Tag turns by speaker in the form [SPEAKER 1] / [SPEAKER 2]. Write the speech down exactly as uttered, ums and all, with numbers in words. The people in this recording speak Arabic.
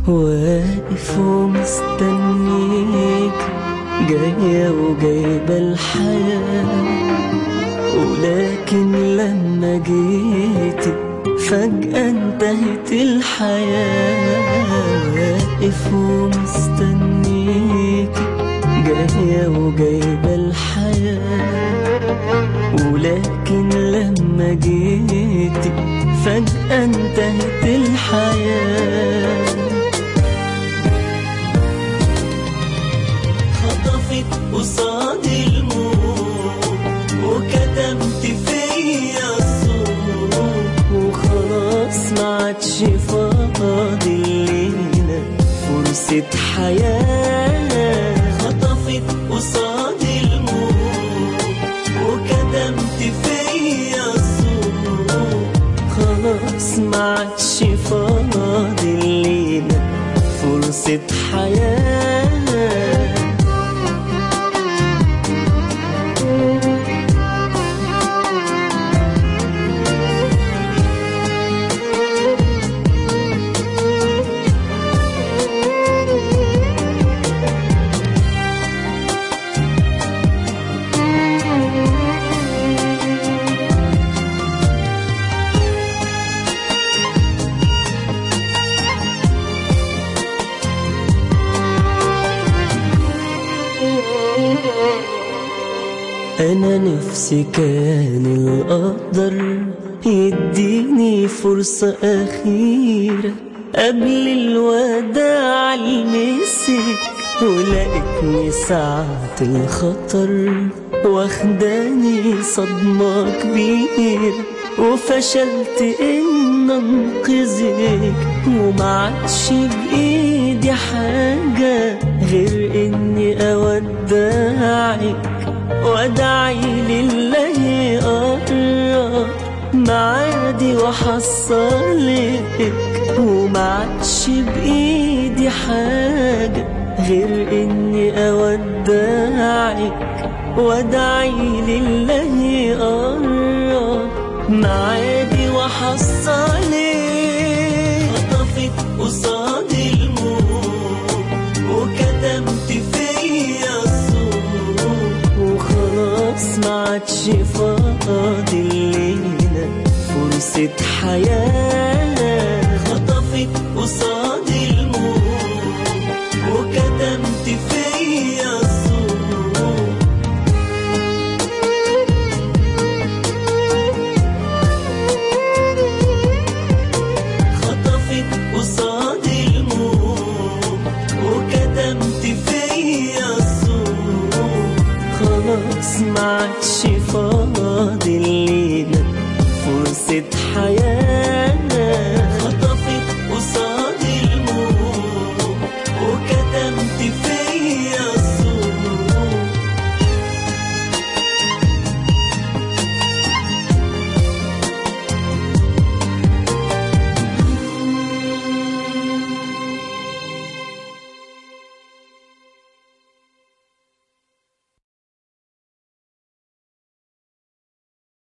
[SPEAKER 1] واقف ومستنيك جاية وجايبة الحياة، ولكن لما جيتي فجأة انتهت الحياة. واقف ومستنيك جاية وجايبة الحياة، ولكن لما جيتي فجأة انتهت الحياة. خطفت قصاد الموت وكتمت فيا الصوت، وخلاص ما عادش فاضل لينا فرصة حياة. خطفت قصاد الموت وكتمت فيا الصوت، خلاص ما عادش فاضل لينا فرصة حياة. أنا نفسي كان القدر يديني فرصة أخيرة قبل الوداع المسك، ولقيتني ساعة الخطر واخداني صدمة كبيرة، وفشلت إن أنقذك ومعادش بإيدي حاجة غير إني أودعك وادعي لله يقرب معادي وحصلك، ومعادش بايدي حاجة غير اني اودعك وادعي لله يقرب معادي وحصلك. خطفت قصاد الموت وكتمت فيا الصوت، وخلاص ما عادش فاضل لينا فرصة حياة.